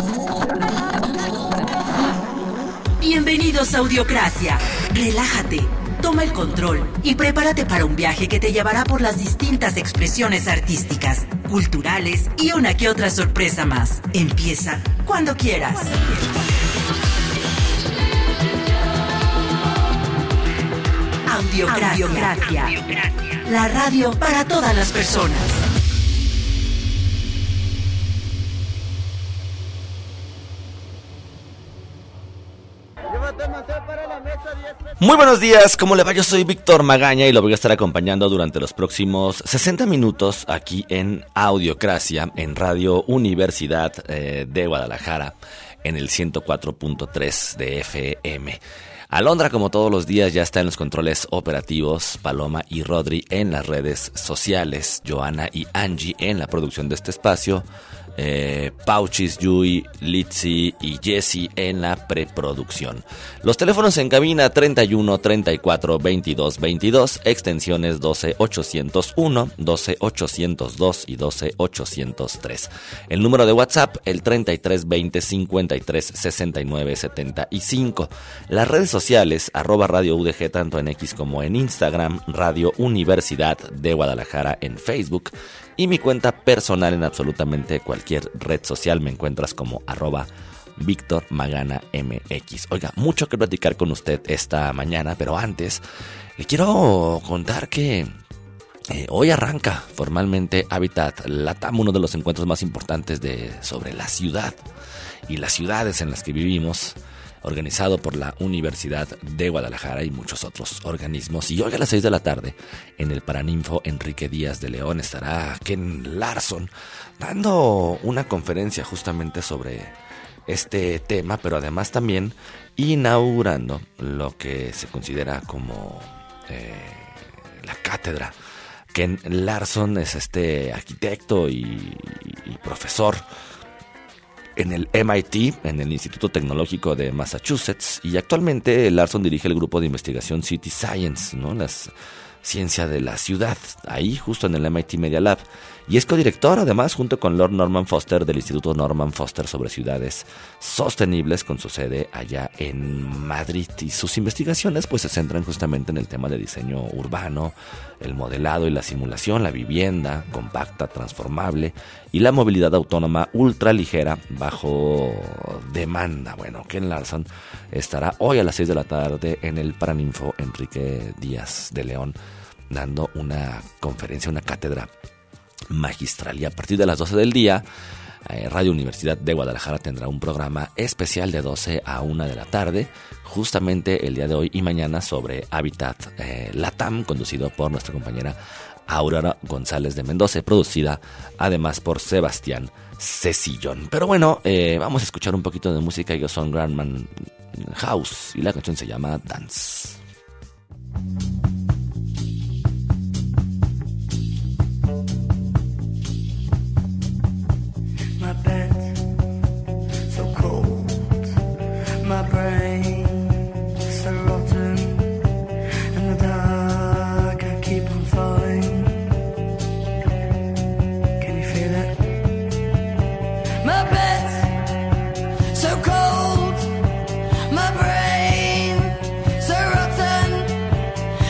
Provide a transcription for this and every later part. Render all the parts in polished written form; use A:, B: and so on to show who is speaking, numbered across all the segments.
A: Bienvenidos a Audiocracia. Relájate, toma el control y prepárate para un viaje que te llevará por las distintas expresiones artísticas, culturales y una que otra sorpresa más. Empieza cuando quieras. Audiocracia. La radio para todas las personas.
B: Muy buenos días, ¿cómo le va? Yo soy Víctor Magaña y lo voy a estar acompañando durante los próximos 60 minutos aquí en Audiocracia, en Radio Universidad de Guadalajara, en el 104.3 de FM. Alondra, como todos los días, ya está en los controles operativos, Paloma y Rodri en las redes sociales, Joana y Angie en la producción de este espacio, Pauchis, Yui, Litsi y Jessy en la preproducción. Los teléfonos en cabina 31 34 22 22, extensiones 12 801, 12 802 y 12 803. El número de WhatsApp, el 33 20 53 69 75. Las redes sociales, @Radio UDG, tanto en X como en Instagram, Radio Universidad de Guadalajara en Facebook, y mi cuenta personal en absolutamente cualquier red social. Me encuentras como @Víctor Magana MX. Oiga, mucho que platicar con usted esta mañana, pero antes le quiero contar que hoy arranca formalmente Habitat LATAM, uno de los encuentros más importantes sobre la ciudad y las ciudades en las que vivimos, organizado por la Universidad de Guadalajara y muchos otros organismos. Y hoy a las 6 de la tarde, en el Paraninfo Enrique Díaz de León, estará Ken Larson dando una conferencia justamente sobre este tema, pero además también inaugurando lo que se considera como la cátedra. Ken Larson es arquitecto y profesor en el MIT, en el Instituto Tecnológico de Massachusetts, y actualmente Larson dirige el grupo de investigación City Science, ¿no? La ciencia de la ciudad, ahí justo en el MIT Media Lab, y es codirector además junto con Lord Norman Foster del Instituto Norman Foster sobre ciudades sostenibles, con su sede allá en Madrid, y sus investigaciones pues se centran justamente en el tema de diseño urbano, el modelado y la simulación, la vivienda compacta, transformable y la movilidad autónoma ultraligera bajo demanda. Bueno, Ken Larson estará hoy a las 6 de la tarde en el Paraninfo Enrique Díaz de León dando una conferencia, una cátedra magistral, y a partir de las 12 del día Radio Universidad de Guadalajara tendrá un programa especial de 12 a 1 de la tarde, justamente el día de hoy y mañana, sobre Habitat LATAM, conducido por nuestra compañera Aurora González de Mendoza, producida además por Sebastián Cecillón. Pero bueno, vamos a escuchar un poquito de música. Ellos son Grandman House y la canción se llama Dance.
C: My bed, so cold, my brain, so rotten, in the dark I keep on falling. Can you feel it? My bed, so cold, my brain, so rotten,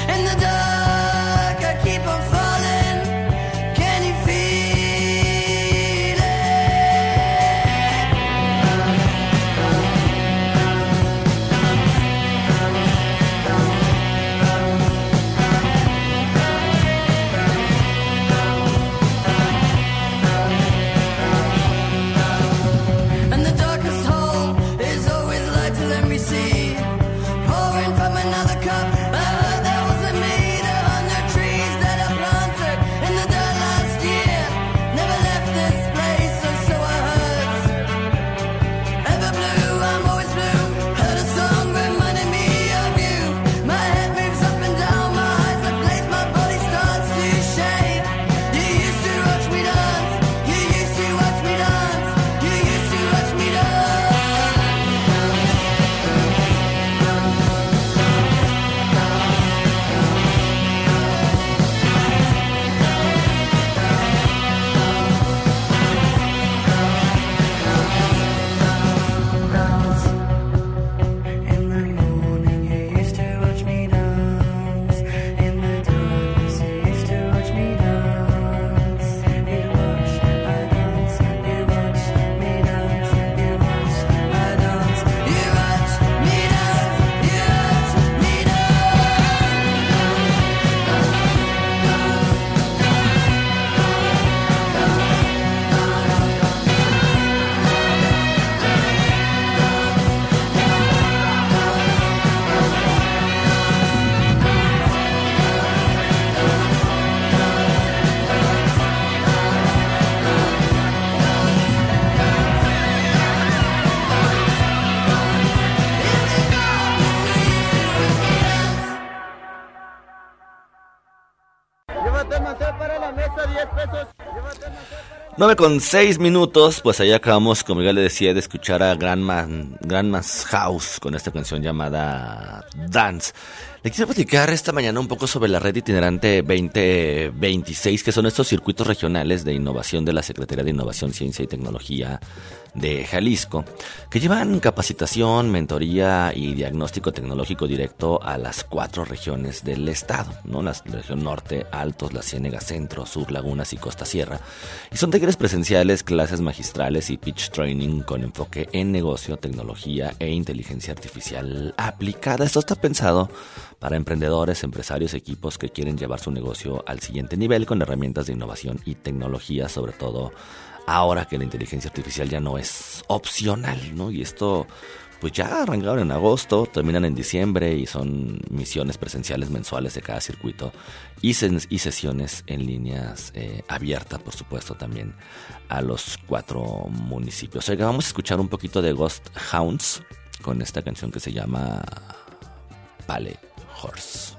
B: 9:06, pues ahí acabamos, como ya le decía, de escuchar a Grandma's House con esta canción llamada Dance. Le quisiera platicar esta mañana un poco sobre la Red Itinerante 2026, que son estos circuitos regionales de innovación de la Secretaría de Innovación, Ciencia y Tecnología de Jalisco, que llevan capacitación, mentoría y diagnóstico tecnológico directo a las 4 regiones del estado, ¿no? La región norte, Altos, la Ciénega Centro, Sur, Lagunas y Costa Sierra. Y son talleres presenciales, clases magistrales y pitch training con enfoque en negocio, tecnología e inteligencia artificial aplicada. Esto está pensado para emprendedores, empresarios, equipos que quieren llevar su negocio al siguiente nivel con herramientas de innovación y tecnología, sobre todo ahora que la inteligencia artificial ya no es opcional, ¿no? Y esto, pues ya arrancaron en agosto, terminan en diciembre y son misiones presenciales mensuales de cada circuito y sesiones en líneas abiertas, por supuesto, también a los 4 municipios. Oiga, vamos a escuchar un poquito de Ghost Hounds con esta canción que se llama Pale Horse.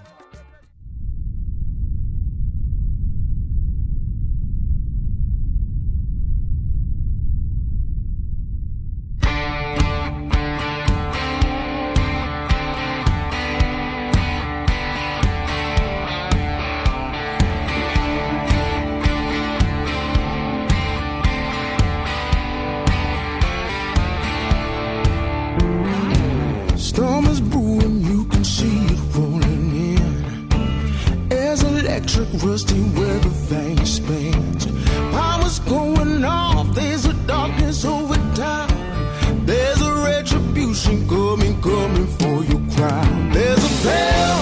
D: Storm is brewing, you can see it rolling in. As electric rusty where the vein spins. Power's going off, there's a darkness over time. There's a retribution coming for your crime. There's a bell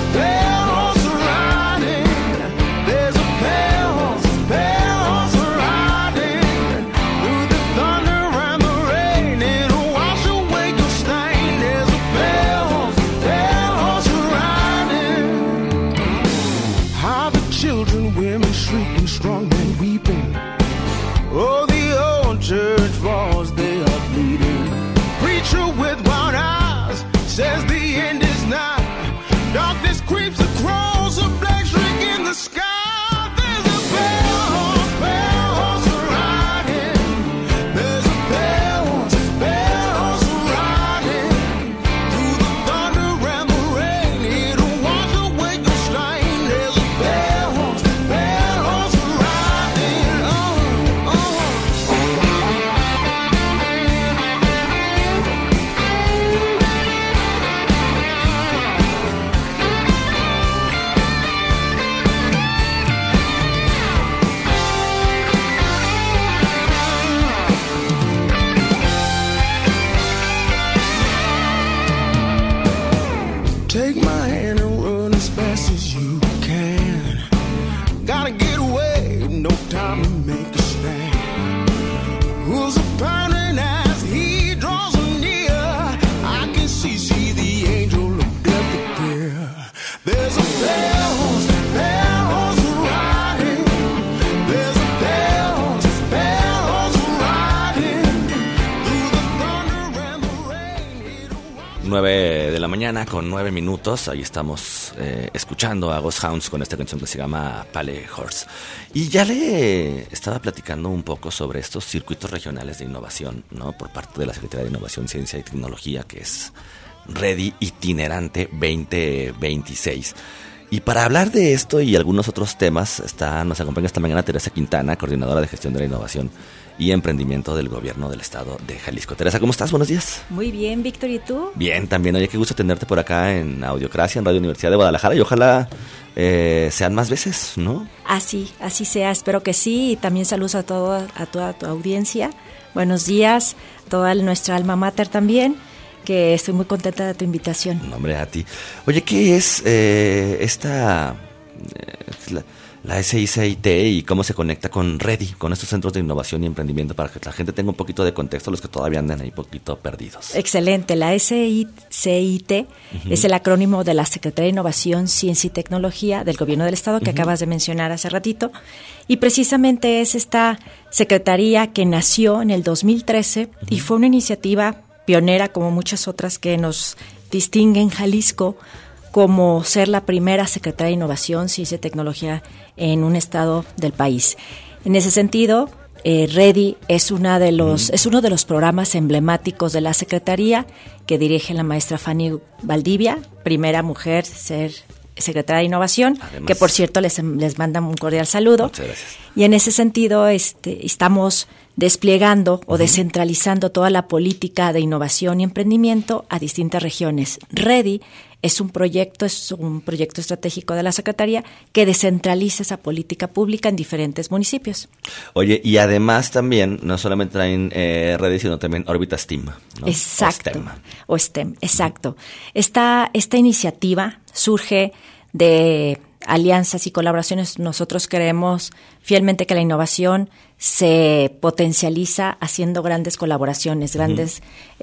D: riding. There's a bell riding. Through the thunder and the rain, it'll wash away your stain. There's a bell riding. How the children, women shrieking, strong men weeping. Oh, the old church walls, they are bleeding. Preacher with wild eyes says the end is nigh. Darkness creeps across a black streak in the sky. There's a bells riding. There's a bells riding. Through the thunder and the rain, it'll wash away your stain. There's a bells riding. Take my hand and run as fast as you can. Gotta get away, no time to make a stand. Who's a pounding as he draws near? I can see the angel look at the pier. There's a bells riding. There's a bells riding. Through the thunder and the rain.
B: 9 de la mañana con 9 minutos. Ahí estamos escuchando a Ghost Hounds con esta canción que se llama Pale Horse. Y ya le estaba platicando un poco sobre estos circuitos regionales de innovación, ¿no? Por parte de la Secretaría de Innovación, Ciencia y Tecnología, que es Red Itinerante 2026. Y para hablar de esto y algunos otros temas, nos acompaña esta mañana Teresa Quintana, coordinadora de gestión de la innovación y emprendimiento del gobierno del estado de Jalisco. Teresa, ¿cómo estás? Buenos días.
E: Muy bien, Víctor, ¿y tú?
B: Bien, también. Oye, qué gusto tenerte por acá en Audiocracia, en Radio Universidad de Guadalajara, y ojalá sean más veces, ¿no?
E: Así sea, espero que sí, y también saludos a toda tu audiencia. Buenos días, toda nuestra alma mater también, que estoy muy contenta de tu invitación.
B: No, hombre, a ti. Oye, ¿qué es la SICIT y cómo se conecta con REDI, con estos centros de innovación y emprendimiento, para que la gente tenga un poquito de contexto, los que todavía andan ahí un poquito perdidos?
E: Excelente, la SICIT es el acrónimo de la Secretaría de Innovación, Ciencia y Tecnología del Gobierno del Estado, que acabas de mencionar hace ratito, y precisamente es esta secretaría que nació en el 2013 y fue una iniciativa pionera, como muchas otras que nos distinguen Jalisco, como ser la primera Secretaría de Innovación, Ciencia y Tecnología en un estado del país. En ese sentido, Ready es uno de los programas emblemáticos de la Secretaría que dirige la maestra Fanny Valdivia, primera mujer ser secretaria de Innovación, además, que por cierto les manda un cordial saludo.
B: Muchas gracias.
E: Y en ese sentido estamos desplegando o descentralizando toda la política de innovación y emprendimiento a distintas regiones. Ready es un proyecto estratégico de la Secretaría que descentraliza esa política pública en diferentes municipios.
B: Oye, y además también, no solamente traen Ready, sino también Órbita STEAM, ¿no?
E: Exacto. O STEM, exacto. Esta iniciativa surge de alianzas y colaboraciones. Nosotros creemos fielmente que la innovación se potencializa haciendo grandes colaboraciones, grandes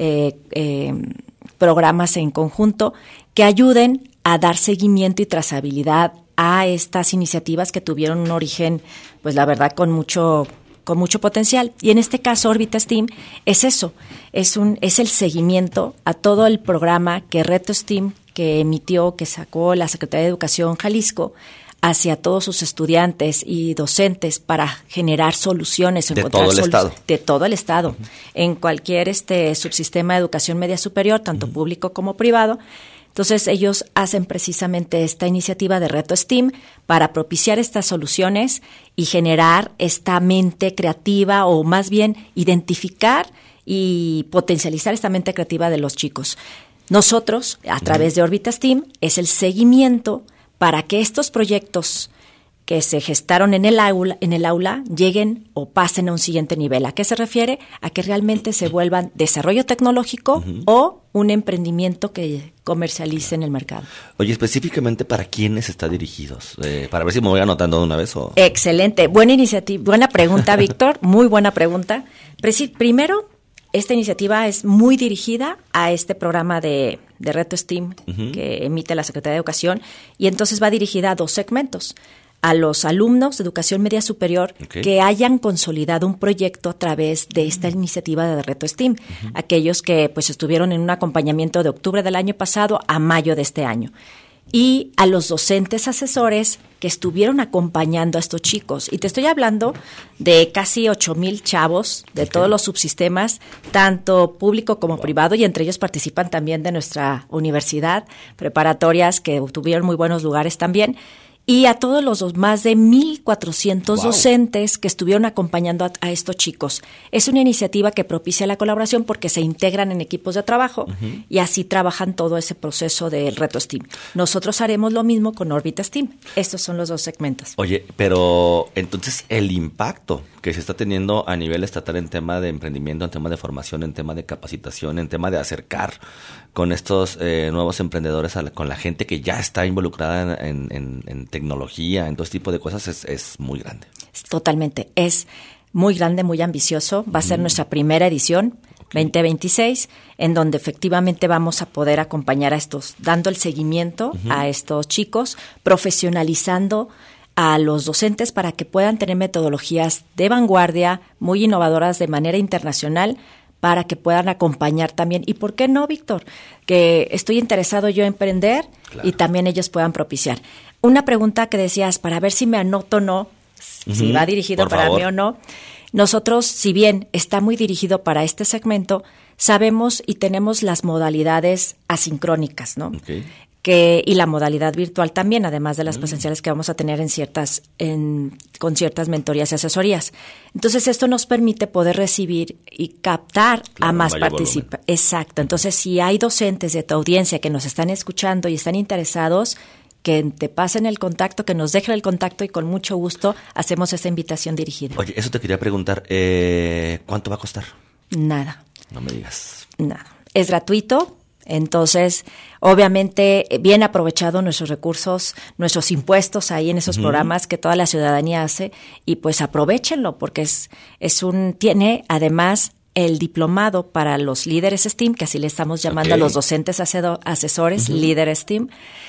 E: programas en conjunto que ayuden a dar seguimiento y trazabilidad a estas iniciativas que tuvieron un origen, pues la verdad, con mucho potencial. Y en este caso, Órbita STEAM es eso, es el seguimiento a todo el programa que Reto STEAM, que sacó la Secretaría de Educación Jalisco, hacia todos sus estudiantes y docentes para generar soluciones.
B: De todo el Estado.
E: De todo el Estado. En cualquier subsistema de educación media superior, tanto público como privado. Entonces, ellos hacen precisamente esta iniciativa de Reto STEAM para propiciar estas soluciones y generar esta mente creativa, o más bien identificar y potencializar esta mente creativa de los chicos. Nosotros, a través de Órbita STEAM, es el seguimiento para que estos proyectos que se gestaron en el aula lleguen o pasen a un siguiente nivel. ¿A qué se refiere? A que realmente se vuelvan desarrollo tecnológico o un emprendimiento que comercialice en el mercado.
B: Oye, específicamente, ¿para quiénes está dirigidos? Para ver si me voy anotando de una vez. O...
E: Excelente, buena iniciativa, buena pregunta, Víctor, muy buena pregunta. Primero, esta iniciativa es muy dirigida a este programa de Reto STEAM que emite la Secretaría de Educación, y entonces va dirigida a 2 segmentos. A los alumnos de educación media superior que hayan consolidado un proyecto a través de esta iniciativa de Reto STEAM. Aquellos que pues estuvieron en un acompañamiento de octubre del año pasado a mayo de este año. Y a los docentes asesores que estuvieron acompañando a estos chicos. Y te estoy hablando de casi 8,000 chavos de todos los subsistemas, tanto público como privado, y entre ellos participan también de nuestra universidad, preparatorias que obtuvieron muy buenos lugares también. Y a todos los más de 1,400 docentes que estuvieron acompañando a estos chicos. Es una iniciativa que propicia la colaboración porque se integran en equipos de trabajo y así trabajan todo ese proceso del Reto STEAM. Nosotros haremos lo mismo con Órbita STEAM. Estos son los 2 segmentos.
B: Oye, pero entonces el impacto que se está teniendo a nivel estatal en tema de emprendimiento, en tema de formación, en tema de capacitación, en tema de acercar con estos nuevos emprendedores con la gente que ya está involucrada en tecnología, en todo este tipo de cosas, es muy grande.
E: Totalmente, es muy grande, muy ambicioso. Va a ser nuestra primera edición, 2026, en donde efectivamente vamos a poder acompañar a dando el seguimiento a estos chicos, profesionalizando a los docentes para que puedan tener metodologías de vanguardia, muy innovadoras de manera internacional, para que puedan acompañar también. ¿Y por qué no, Víctor? Que estoy interesado yo en emprender y también ellos puedan propiciar. Una pregunta que decías, para ver si me anoto o no, si va dirigido para mí o no. Nosotros, si bien está muy dirigido para este segmento, sabemos y tenemos las modalidades asincrónicas, ¿no? Y la modalidad virtual también, además de las presenciales que vamos a tener con ciertas mentorías y asesorías. Entonces, esto nos permite poder recibir y captar a más participantes. Exacto. Entonces, si hay docentes de tu audiencia que nos están escuchando y están interesados, que te pasen el contacto, que nos dejen el contacto, y con mucho gusto hacemos esta invitación dirigida.
B: Oye, eso te quería preguntar, ¿cuánto va a costar?
E: Nada.
B: No me digas.
E: Nada. Es gratuito. Entonces, obviamente, bien aprovechado nuestros recursos, nuestros impuestos ahí en esos programas que toda la ciudadanía hace, y pues aprovéchenlo, porque tiene además el diplomado para los líderes STEAM, que así le estamos llamando a los docentes asesores, líderes STEAM,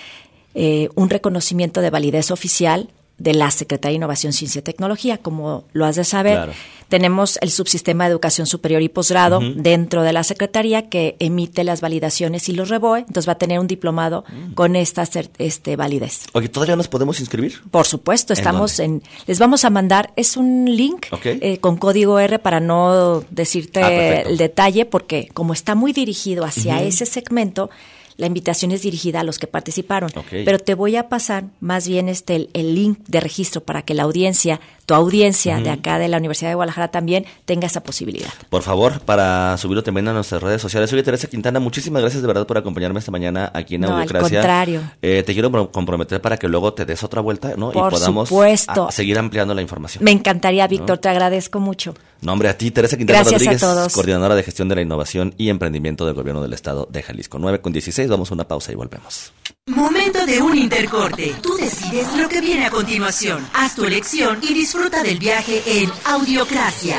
E: un reconocimiento de validez oficial de la Secretaría de Innovación, Ciencia y Tecnología. Como lo has de saber, tenemos el subsistema de educación superior y posgrado dentro de la Secretaría que emite las validaciones y los REVOE, entonces va a tener un diplomado con esta validez.
B: Oye, ¿todavía nos podemos inscribir?
E: Por supuesto, estamos les vamos a mandar, es un link con código R para no decirte el detalle, porque como está muy dirigido hacia ese segmento, la invitación es dirigida a los que participaron. Pero te voy a pasar más bien el link de registro para que la audiencia, tu audiencia de acá de la Universidad de Guadalajara también tenga esa posibilidad.
B: Por favor, para subirlo también a nuestras redes sociales. Oye, Teresa Quintana, muchísimas gracias de verdad por acompañarme esta mañana aquí en Audiocracia.
E: Al contrario.
B: Te quiero comprometer para que luego te des otra vuelta, ¿no?
E: Por
B: y podamos seguir ampliando la información.
E: Me encantaría, Víctor, te agradezco mucho.
B: No, hombre, a ti, Teresa Quintana
E: Gracias
B: Rodríguez,
E: a todos.
B: coordinadora de gestión de la innovación y emprendimiento del Gobierno del Estado de Jalisco. 9:16, vamos a una pausa y volvemos.
A: Momento de un intercorte. Tú decides lo que viene a continuación. Haz tu elección y disfruta del viaje en Audiocracia.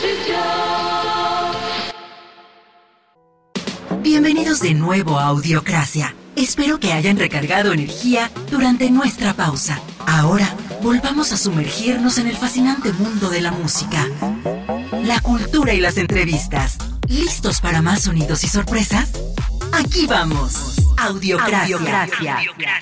A: Bienvenidos de nuevo a Audiocracia. Espero que hayan recargado energía durante nuestra pausa. Ahora, volvamos a sumergirnos en el fascinante mundo de la música, la cultura y las entrevistas. ¿Listos para más sonidos y sorpresas? Aquí vamos. Audiocracia.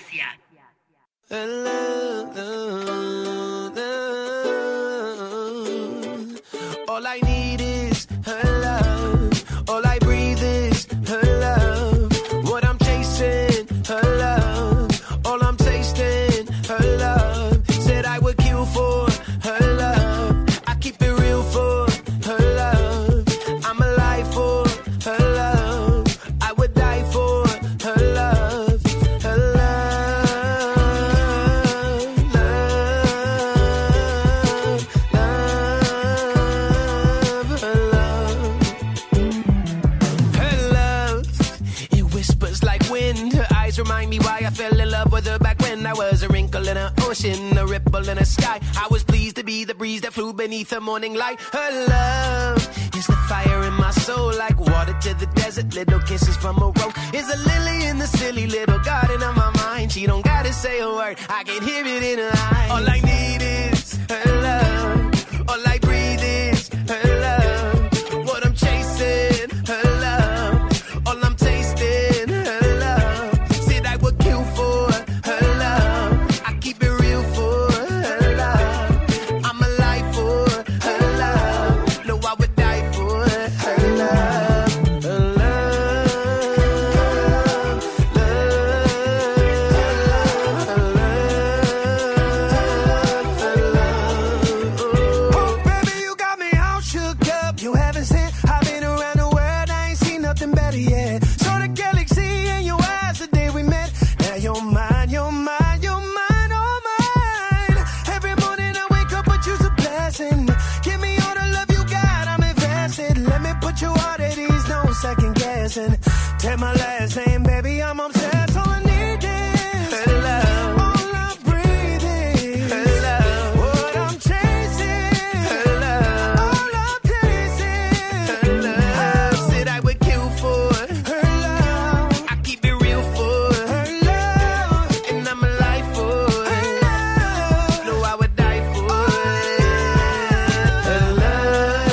D: All I need is her love. All I breathe is her love. What I'm chasing, her love. All I'm tasting, her love. Said I would kill for her love. I keep it real for her love. I'm alive for her love. I would die for her love. Her love. Remind me why I fell in love with her back when I was a wrinkle in an ocean, a ripple in the sky. I was pleased to be the breeze that flew beneath the morning light. Her love is the fire in my soul, like water to the desert, little kisses from a rose. Is a lily in the silly little garden of my mind. She don't gotta say a word, I can hear it in her eyes. All I need is her love. All I breathe is her love. What I'm chasing, her love. All I'm tasting, her love. Said I would kill for her love. I keep it real for her love. I'm alive for her love. No, I would die for her love. Her love, oh, baby, you got me all shook up. You haven't seen, I've been around the world, I ain't seen nothing better yet. Saw the galaxy in your eyes the day we met. Now you're mine, you're mine, you're mine, oh mine. Every morning I wake up with you's a blessing. Give me all the love you got, I'm invested. Let me put you out at ease, no second guessing. Take my last name, baby, I'm obsessed. All I need is her love. All I breathe is her love. What I'm chasing, her love. All I'm tasting, her love. Said I would kill for her love. I keep it real for her love. And I'm alive for her love. No, I would die for her love.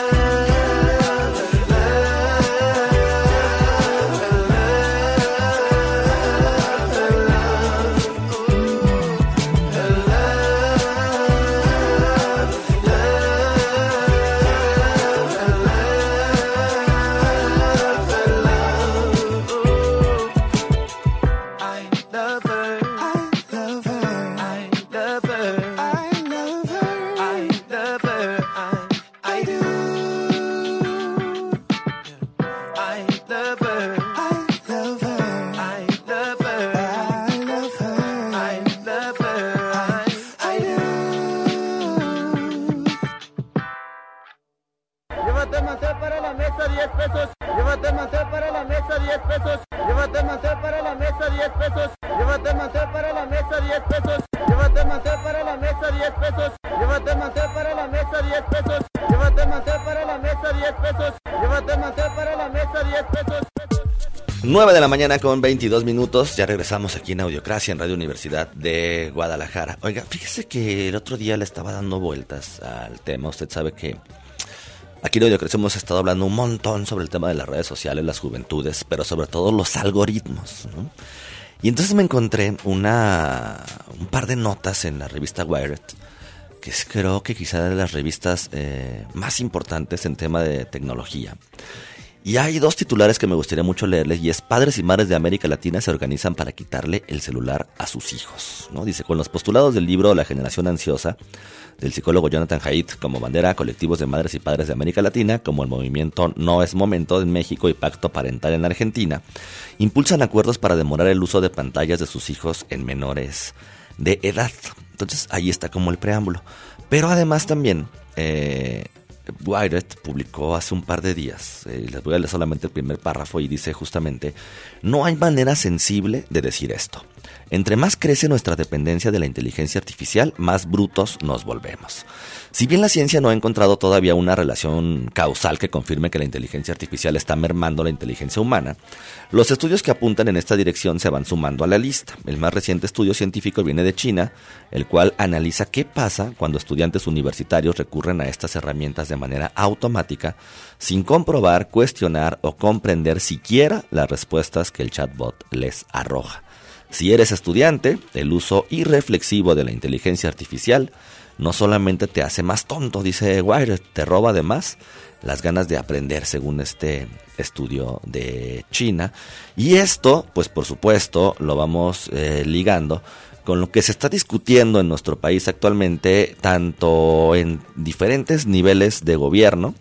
D: I love her. I love her. I love her. I love her. I love her. I do. I love her. I love her. I love her. I love her. I love her. I do.
F: Llévate el mantel para la mesa, 10 pesos. Llévate el mantel para la mesa, 10 pesos. Llévate el mantel para la mesa, 10 pesos. Llévate el mantel para la mesa, 10 pesos. Llévate el mantel para la mesa, 10 pesos. Llévate el mantel para la mesa, 10 pesos. Llévate el mantel para la mesa, 10 pesos. Llévate el mantel para la mesa, 10 pesos.
B: 9 de la mañana con 22 minutos. Ya regresamos aquí en Audiocracia, en Radio Universidad de Guadalajara. Oiga, fíjese que el otro día le estaba dando vueltas al tema. Usted sabe que aquí en Audiocracia hemos estado hablando un montón sobre el tema de las redes sociales, las juventudes, pero sobre todo los algoritmos, ¿no? Y entonces me encontré un par de notas en la revista Wired, que es, creo que quizá de las revistas más importantes en tema de tecnología. Y hay dos titulares que me gustaría mucho leerles, y es: padres y madres de América Latina se organizan para quitarle el celular a sus hijos, ¿no? Dice, con los postulados del libro La generación ansiosa, del psicólogo Jonathan Haidt, como bandera, colectivos de madres y padres de América Latina, como el movimiento No es Momento en México y Pacto Parental en la Argentina, impulsan acuerdos para demorar el uso de pantallas de sus hijos en menores de edad. Entonces, ahí está como el preámbulo. Pero además también, Wired publicó hace un par de días, les voy a leer solamente el primer párrafo, y dice justamente: no hay manera sensible de decir esto. Entre más crece nuestra dependencia de la inteligencia artificial, más brutos nos volvemos. Si bien la ciencia no ha encontrado todavía una relación causal que confirme que la inteligencia artificial está mermando la inteligencia humana, los estudios que apuntan en esta dirección se van sumando a la lista. El más reciente estudio científico viene de China, el cual analiza qué pasa cuando estudiantes universitarios recurren a estas herramientas de manera automática, sin comprobar, cuestionar o comprender siquiera las respuestas que el chatbot les arroja. Si eres estudiante, el uso irreflexivo de la inteligencia artificial no solamente te hace más tonto, dice Wired, te roba además las ganas de aprender, según este estudio de China. Y esto, pues por supuesto, lo vamos ligando con lo que se está discutiendo en nuestro país actualmente, tanto en diferentes niveles de gobierno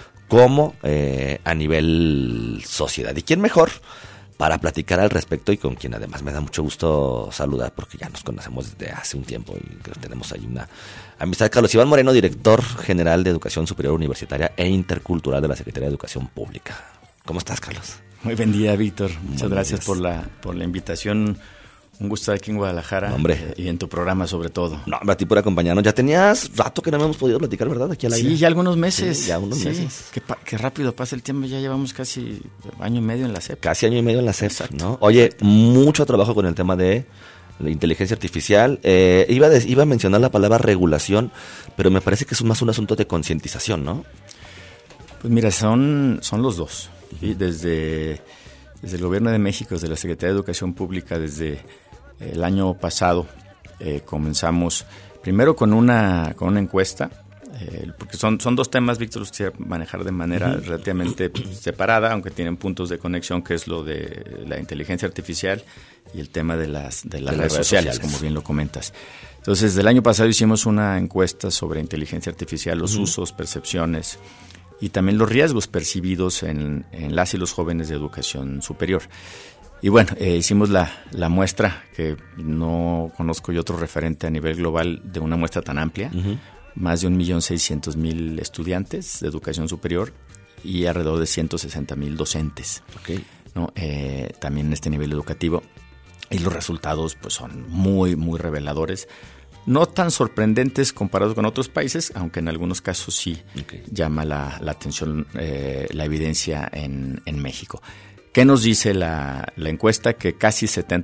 B: como a nivel sociedad. ¿Y quién mejor para platicar al respecto, y con quien además me da mucho gusto saludar, porque ya nos conocemos desde hace un tiempo y creo que tenemos ahí una amistad? Carlos Iván Moreno, director general de Educación Superior Universitaria e Intercultural de la Secretaría de Educación Pública. ¿Cómo estás, Carlos?
G: Muy buen día, Víctor. Muchas gracias
B: días.
G: por la invitación. Un gusto estar aquí en Guadalajara, y en tu programa sobre todo.
B: No, a ti por acompañarnos. Ya tenías rato que no hemos podido platicar, ¿verdad? Aquí al aire.
G: Sí, ya algunos meses.
B: Sí, ya unos meses.
G: Qué rápido pasa el tiempo. Ya llevamos casi año y medio en la SEP.
B: Casi año y medio en la SEP,
G: Exacto.
B: ¿no? Oye, mucho trabajo con el tema de la inteligencia artificial. Iba a mencionar la palabra regulación, pero me parece que es más un asunto de concientización, ¿no?
G: Pues mira, son los dos. ¿Sí? Desde el Gobierno de México, desde la Secretaría de Educación Pública, desde el año pasado comenzamos primero con una encuesta, porque son dos temas, Víctor, los quisiera manejar de manera relativamente separada, aunque tienen puntos de conexión, que es lo de la inteligencia artificial y el tema de las redes sociales, como bien lo comentas. Entonces, del año pasado hicimos una encuesta sobre inteligencia artificial, los usos, percepciones y también los riesgos percibidos en las y los jóvenes de educación superior. Y bueno, hicimos la muestra, que no conozco yo otro referente a nivel global de una muestra tan amplia, más de 1.600.000 estudiantes de educación superior y alrededor de 160.000 docentes, ¿no? También en este nivel educativo. Y los resultados pues son muy, muy reveladores. No tan sorprendentes comparados con otros países, aunque en algunos casos sí llama la atención la evidencia en México. ¿Qué nos dice la encuesta? Que casi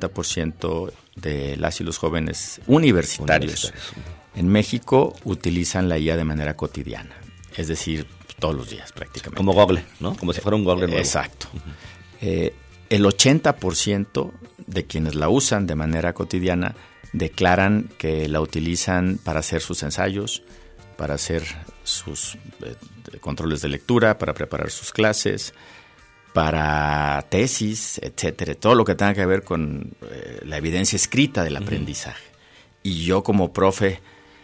G: 70% de las y los jóvenes universitarios en México utilizan la IA de manera cotidiana, es decir, todos los días prácticamente.
B: Como Google, ¿no? Como si fuera un Google nuevo.
G: Exacto. El 80% de quienes la usan de manera cotidiana declaran que la utilizan para hacer sus ensayos, para hacer sus controles de lectura, para preparar sus clases, para tesis, etcétera, todo lo que tenga que ver con la evidencia escrita del aprendizaje. Y yo como profe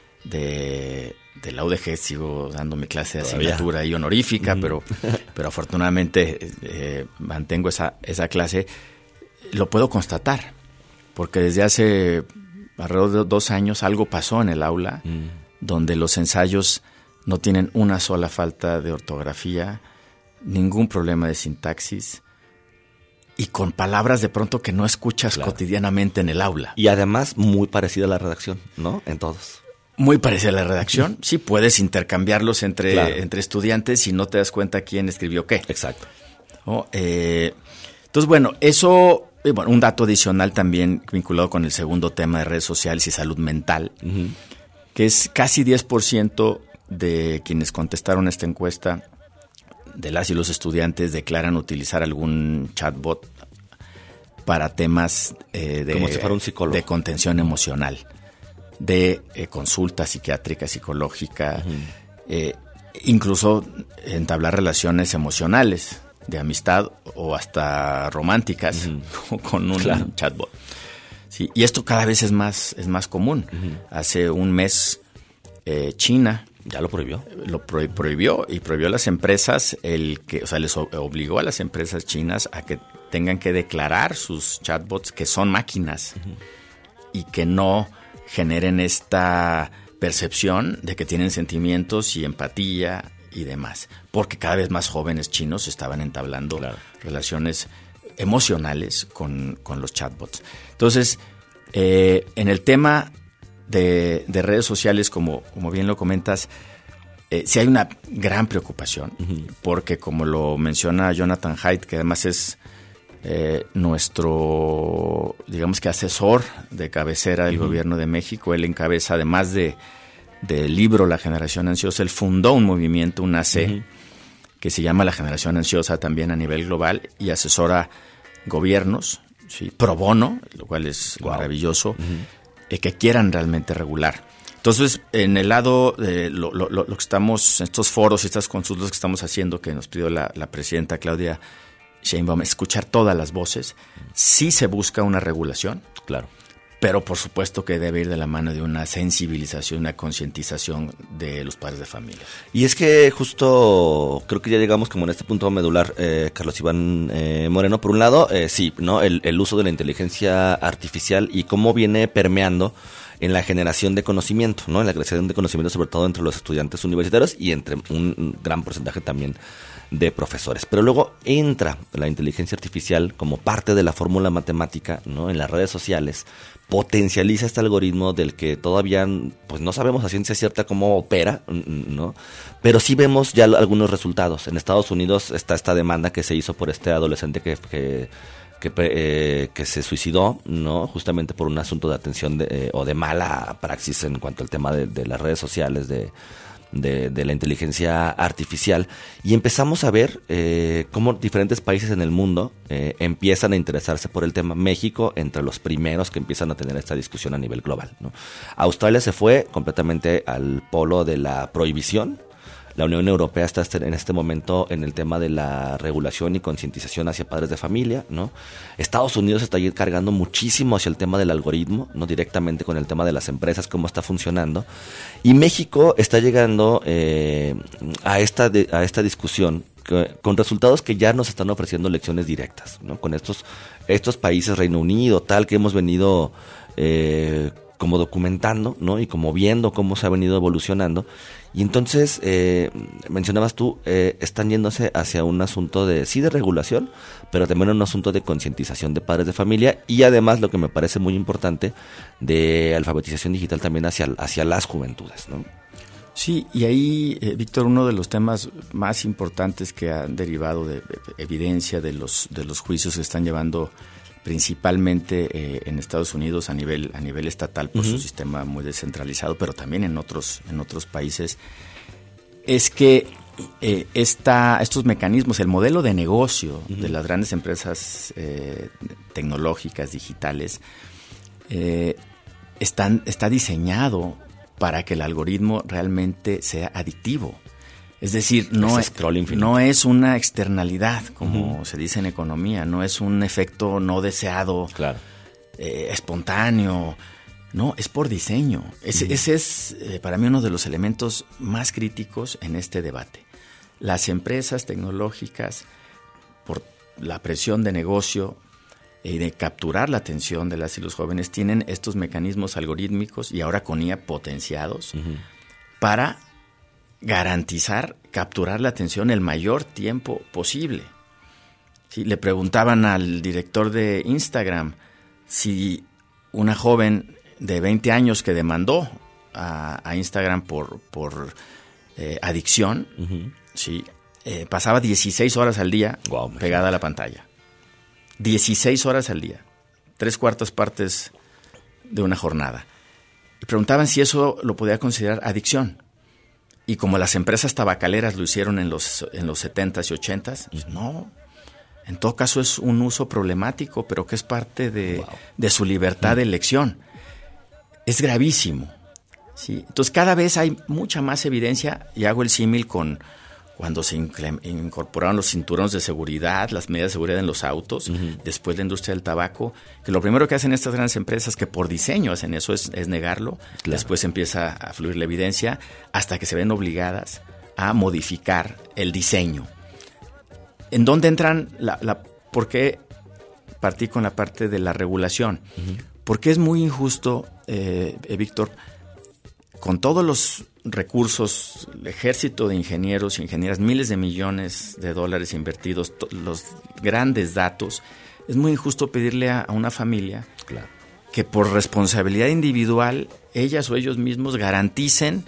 G: de la UDG sigo dando mi clase de asignatura y honorífica, pero afortunadamente mantengo esa clase, lo puedo constatar, porque desde hace alrededor de 2 años algo pasó en el aula donde los ensayos no tienen una sola falta de ortografía, ningún problema de sintaxis y con palabras de pronto que no escuchas cotidianamente en el aula.
B: Y además muy parecida a la redacción, ¿no? En todos.
G: Muy parecida a la redacción. Sí, puedes intercambiarlos entre estudiantes y no te das cuenta quién escribió qué.
B: Exacto.
G: ¿No? Entonces, bueno, eso, un dato adicional también vinculado con el segundo tema de redes sociales y salud mental, que es casi 10% de quienes contestaron esta encuesta de las y los estudiantes declaran utilizar algún chatbot para temas
B: como si fuera un psicólogo,
G: de contención emocional, de consulta psiquiátrica, psicológica, incluso entablar relaciones emocionales de amistad o hasta románticas con un chatbot. Sí, y esto cada vez es más común. Hace un mes China
B: ya lo prohibió.
G: Prohibió a las empresas les obligó a las empresas chinas a que tengan que declarar sus chatbots que son máquinas y que no generen esta percepción de que tienen sentimientos y empatía y demás, porque cada vez más jóvenes chinos estaban entablando relaciones emocionales con los chatbots. Entonces, en el tema de redes sociales, como bien lo comentas, sí hay una gran preocupación, porque como lo menciona Jonathan Haidt, que además es nuestro, digamos que asesor de cabecera del Gobierno de México, él encabeza, además del libro La Generación Ansiosa, él fundó un movimiento, un AC, que se llama La Generación Ansiosa también a nivel global, y asesora gobiernos, ¿sí?, pro bono, lo cual es maravilloso, que quieran realmente regular. Entonces, en el lado de lo que estamos, estos foros, estas consultas que estamos haciendo, que nos pidió la presidenta Claudia Sheinbaum, escuchar todas las voces, sí se busca una regulación,
B: claro,
G: pero por supuesto que debe ir de la mano de una sensibilización, una concientización de los padres de familia.
B: Y es que justo creo que ya llegamos como en este punto medular, Carlos Iván Moreno. Por un lado, sí, ¿no? El uso de la inteligencia artificial y cómo viene permeando en la generación de conocimiento, ¿no? En la creación de conocimiento, sobre todo entre los estudiantes universitarios y entre un gran porcentaje también de profesores. Pero luego entra la inteligencia artificial como parte de la fórmula matemática, ¿no? En las redes sociales, potencializa este algoritmo del que todavía pues no sabemos a ciencia cierta cómo opera, ¿no? Pero sí vemos ya algunos resultados. En Estados Unidos está esta demanda que se hizo por este adolescente que se suicidó, ¿no? Justamente por un asunto de atención o de mala praxis en cuanto al tema de las redes sociales, de la inteligencia artificial, y empezamos a ver cómo diferentes países en el mundo empiezan a interesarse por el tema. México entre los primeros que empiezan a tener esta discusión a nivel global, ¿no? Australia se fue completamente al polo de la prohibición. La Unión Europea está en este momento en el tema de la regulación y concientización hacia padres de familia, ¿no? Estados Unidos está cargando muchísimo hacia el tema del algoritmo, no directamente con el tema de las empresas, cómo está funcionando. Y México está llegando a esta discusión con resultados que ya nos están ofreciendo lecciones directas, ¿no? Con estos países, Reino Unido, tal, que hemos venido como documentando, ¿no? Y como viendo cómo se ha venido evolucionando. Y entonces, mencionabas tú, están yéndose hacia un asunto de regulación, pero también un asunto de concientización de padres de familia, y además, lo que me parece muy importante, de alfabetización digital también hacia las juventudes, ¿no?
G: Sí, y ahí, Víctor, uno de los temas más importantes que han derivado de evidencia de los juicios que están llevando principalmente en Estados Unidos a nivel estatal por su sistema muy descentralizado, pero también en otros países, es que estos mecanismos, el modelo de negocio de las grandes empresas tecnológicas, digitales, está diseñado para que el algoritmo realmente sea adictivo. Es decir, no es una externalidad, como se dice en economía, no es un efecto no deseado, espontáneo, no, es por diseño. Ese es para mí uno de los elementos más críticos en este debate. Las empresas tecnológicas, por la presión de negocio y de capturar la atención de las y los jóvenes, tienen estos mecanismos algorítmicos y ahora con IA potenciados para garantizar, capturar la atención el mayor tiempo posible. Sí, le preguntaban al director de Instagram si una joven de 20 años que demandó a Instagram por adicción, sí, pasaba 16 horas al día pegada a la pantalla. 16 horas al día, 3/4 partes de una jornada. Y preguntaban si eso lo podía considerar adicción. Y como las empresas tabacaleras lo hicieron en los 70s y 80s, pues no. En todo caso es un uso problemático, pero que es parte de su libertad de elección. Es gravísimo. ¿Sí? Entonces cada vez hay mucha más evidencia, y hago el símil con cuando se incorporaron los cinturones de seguridad, las medidas de seguridad en los autos, después la industria del tabaco, que lo primero que hacen estas grandes empresas, que por diseño hacen eso, es negarlo. Claro. Después empieza a fluir la evidencia hasta que se ven obligadas a modificar el diseño. ¿En dónde entran por qué partí con la parte de la regulación? Porque es muy injusto, Víctor, con todos los recursos, el ejército de ingenieros y ingenieras, miles de millones de dólares invertidos, los grandes datos, es muy injusto pedirle a una familia que por responsabilidad individual ellas o ellos mismos garanticen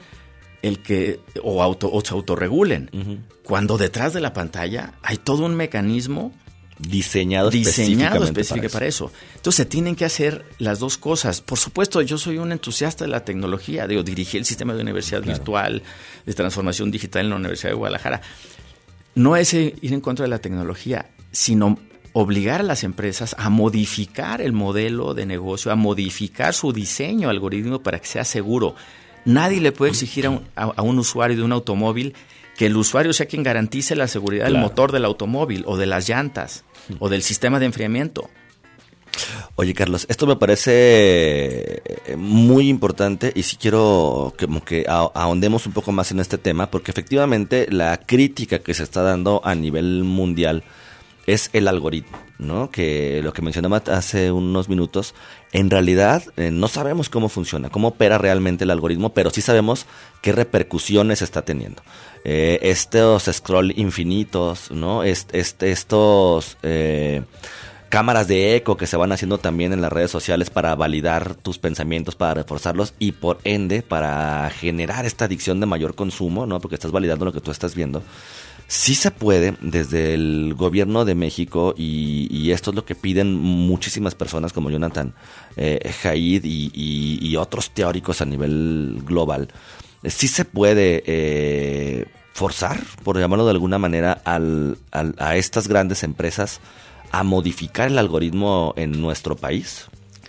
G: o se autorregulen, cuando detrás de la pantalla hay todo un mecanismo diseñado específicamente para eso. Entonces se tienen que hacer las dos cosas. Por supuesto, yo soy un entusiasta de la tecnología, dirigí el sistema de universidad virtual de transformación digital en la Universidad de Guadalajara. No es ir en contra de la tecnología, sino obligar a las empresas a modificar el modelo de negocio, a modificar su diseño algoritmo para que sea seguro. Nadie le puede exigir a un usuario de un automóvil que el usuario sea quien garantice la seguridad del motor del automóvil o de las llantas o del sistema de enfriamiento.
B: Oye, Carlos, esto me parece muy importante y sí quiero que ahondemos un poco más en este tema, porque efectivamente la crítica que se está dando a nivel mundial es el algoritmo, ¿no? Que lo que mencionaba hace unos minutos, en realidad no sabemos cómo funciona, cómo opera realmente el algoritmo, pero sí sabemos qué repercusiones está teniendo. Estos scroll infinitos, ¿no? Estos cámaras de eco que se van haciendo también en las redes sociales para validar tus pensamientos, para reforzarlos y por ende para generar esta adicción de mayor consumo, ¿no? Porque estás validando lo que tú estás viendo. Sí se puede desde el gobierno de México y esto es lo que piden muchísimas personas como Jonathan Haidt y otros teóricos a nivel global. Sí se puede forzar, por llamarlo de alguna manera, a estas grandes empresas a modificar el algoritmo en nuestro país.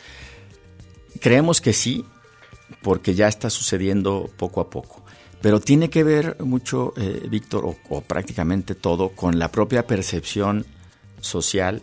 G: Creemos que sí, porque ya está sucediendo poco a poco. Pero tiene que ver mucho, Víctor, o prácticamente todo, con la propia percepción social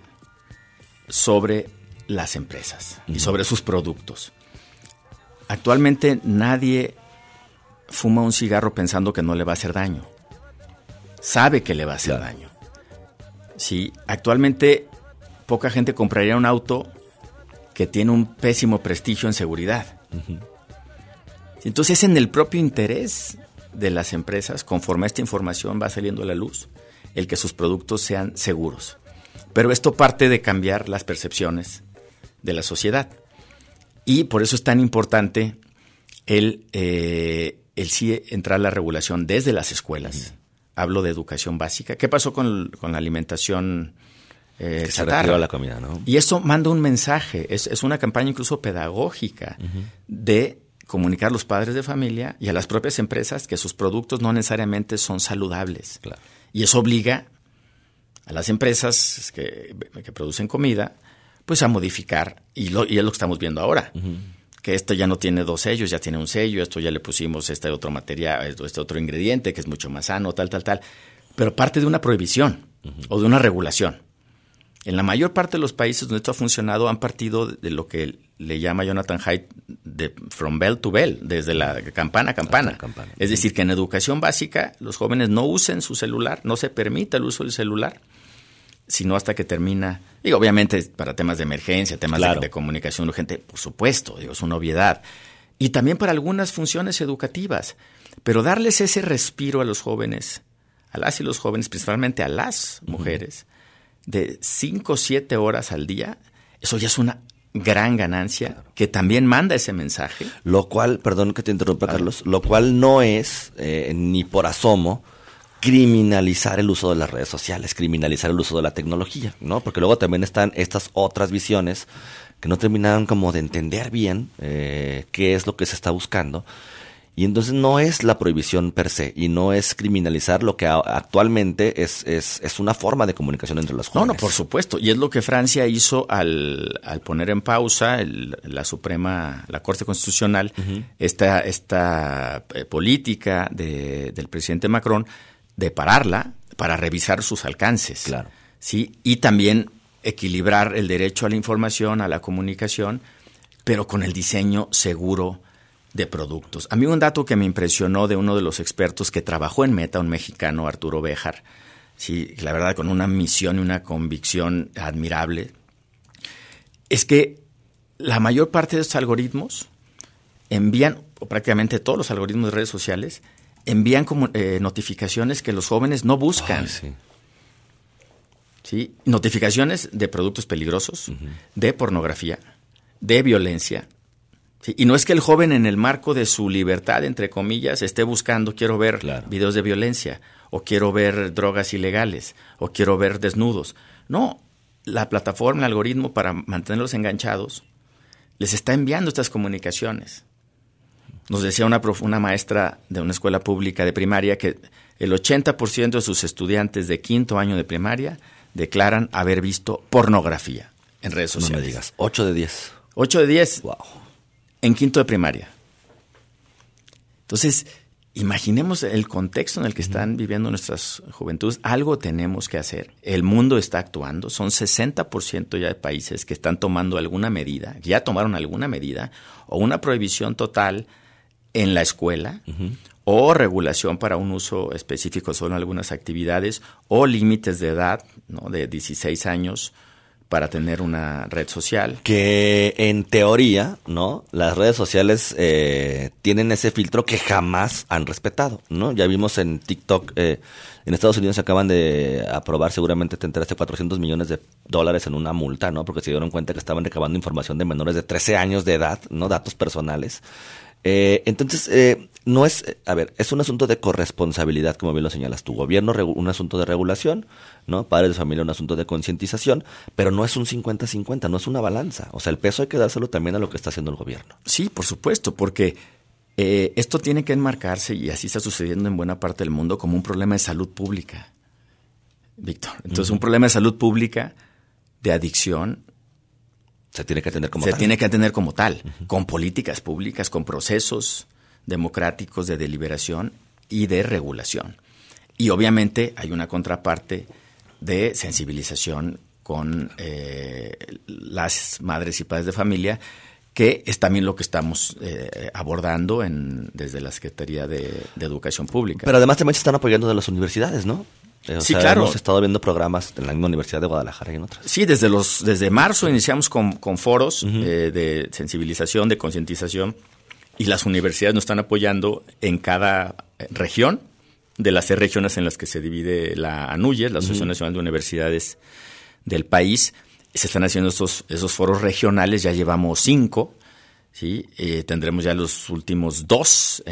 G: sobre las empresas y sobre sus productos. Actualmente nadie fuma un cigarro pensando que no le va a hacer daño. Sabe que le va a hacer daño. Sí, actualmente poca gente compraría un auto que tiene un pésimo prestigio en seguridad. Entonces es en el propio interés de las empresas, conforme esta información va saliendo a la luz, el que sus productos sean seguros. Pero esto parte de cambiar las percepciones de la sociedad. Y por eso es tan importante el sí entrar a la regulación desde las escuelas. Hablo de educación básica. ¿Qué pasó con la alimentación
B: que se retiró la comida, ¿no?
G: Y eso manda un mensaje, es una campaña incluso pedagógica de comunicar a los padres de familia y a las propias empresas que sus productos no necesariamente son saludables. Claro. Y eso obliga a las empresas que producen comida pues a modificar, y es lo que estamos viendo ahora, que esto ya no tiene 2 sellos, ya tiene un sello, esto ya le pusimos este otro material, este otro ingrediente que es mucho más sano, tal, pero parte de una prohibición o de una regulación. En la mayor parte de los países donde esto ha funcionado han partido de lo que le llama Jonathan Haidt de from bell to bell, desde la campana a campana. Es decir, que en educación básica los jóvenes no usen su celular, no se permita el uso del celular, sino hasta que termina. Digo, obviamente para temas de emergencia, temas de comunicación urgente, por supuesto, es una obviedad. Y también para algunas funciones educativas. Pero darles ese respiro a los jóvenes, a las y los jóvenes, principalmente a las mujeres, de 5 o 7 horas al día, eso ya es una gran ganancia que también manda ese mensaje.
B: Lo cual, perdón que te interrumpa, Carlos, lo cual no es ni por asomo criminalizar el uso de las redes sociales, criminalizar el uso de la tecnología, ¿no? Porque luego también están estas otras visiones que no terminaron como de entender bien qué es lo que se está buscando. Y entonces no es la prohibición per se y no es criminalizar lo que actualmente es una forma de comunicación entre los jóvenes.
G: No, por supuesto. Y es lo que Francia hizo al poner en pausa la Corte Constitucional, esta política del presidente Macron de pararla para revisar sus alcances.
B: Claro.
G: ¿Sí? Y también equilibrar el derecho a la información, a la comunicación, pero con el diseño seguro de productos. A mí un dato que me impresionó de uno de los expertos que trabajó en Meta, un mexicano, Arturo Béjar, sí, la verdad con una misión y una convicción admirable, es que la mayor parte de estos algoritmos envían, o prácticamente todos los algoritmos de redes sociales, envían como notificaciones que los jóvenes no buscan.
B: Sí.
G: ¿Sí? Notificaciones de productos peligrosos, de pornografía, de violencia. Sí, y no es que el joven en el marco de su libertad, entre comillas, esté buscando, quiero ver videos de violencia, o quiero ver drogas ilegales, o quiero ver desnudos. No, la plataforma, el algoritmo, para mantenerlos enganchados, les está enviando estas comunicaciones. Nos decía una maestra de una escuela pública de primaria que el 80% de sus estudiantes de 5º año de primaria declaran haber visto pornografía en redes sociales.
B: No me digas, 8 de 10.
G: 8 de 10.
B: Wow.
G: En 5º de primaria. Entonces, imaginemos el contexto en el que están viviendo nuestras juventudes. Algo tenemos que hacer. El mundo está actuando. Son 60% ya de países que están tomando alguna medida, ya tomaron alguna medida, o una prohibición total en la escuela, o regulación para un uso específico solo en algunas actividades, o límites de edad, ¿no? De 16 años para tener una red social.
B: Que en teoría, ¿no? Las redes sociales tienen ese filtro que jamás han respetado, ¿no? Ya vimos en TikTok, en Estados Unidos se acaban de aprobar, seguramente te enteraste, $400 millones en una multa, ¿no? Porque se dieron cuenta que estaban recabando información de menores de 13 años de edad, ¿no? Datos personales. Entonces, no es, es un asunto de corresponsabilidad, como bien lo señalas tu gobierno, un asunto de regulación, ¿no? Padres de familia, un asunto de concientización, pero no es un 50-50, no es una balanza. O sea, el peso hay que dárselo también a lo que está haciendo el gobierno.
G: Sí, por supuesto, porque esto tiene que enmarcarse, y así está sucediendo en buena parte del mundo, como un problema de salud pública, Víctor. Entonces, un problema de salud pública, de adicción,
B: se tiene que atender como
G: tal.
B: Se
G: tiene que atender como tal, con políticas públicas, con procesos democráticos de deliberación y de regulación. Y obviamente hay una contraparte de sensibilización con las madres y padres de familia, que es también lo que estamos abordando desde la Secretaría de Educación Pública.
B: Pero además también se están apoyando de las universidades, ¿no?
G: Sí, claro.
B: Hemos estado viendo programas en la misma Universidad de Guadalajara y en otras.
G: Sí, desde marzo iniciamos con foros de sensibilización, de concientización, y las universidades nos están apoyando en cada región, de las 6 regiones en las que se divide la ANUYES, la Asociación Nacional de Universidades del país. Se están haciendo esos foros regionales, ya llevamos 5, ¿sí? Tendremos ya los últimos 2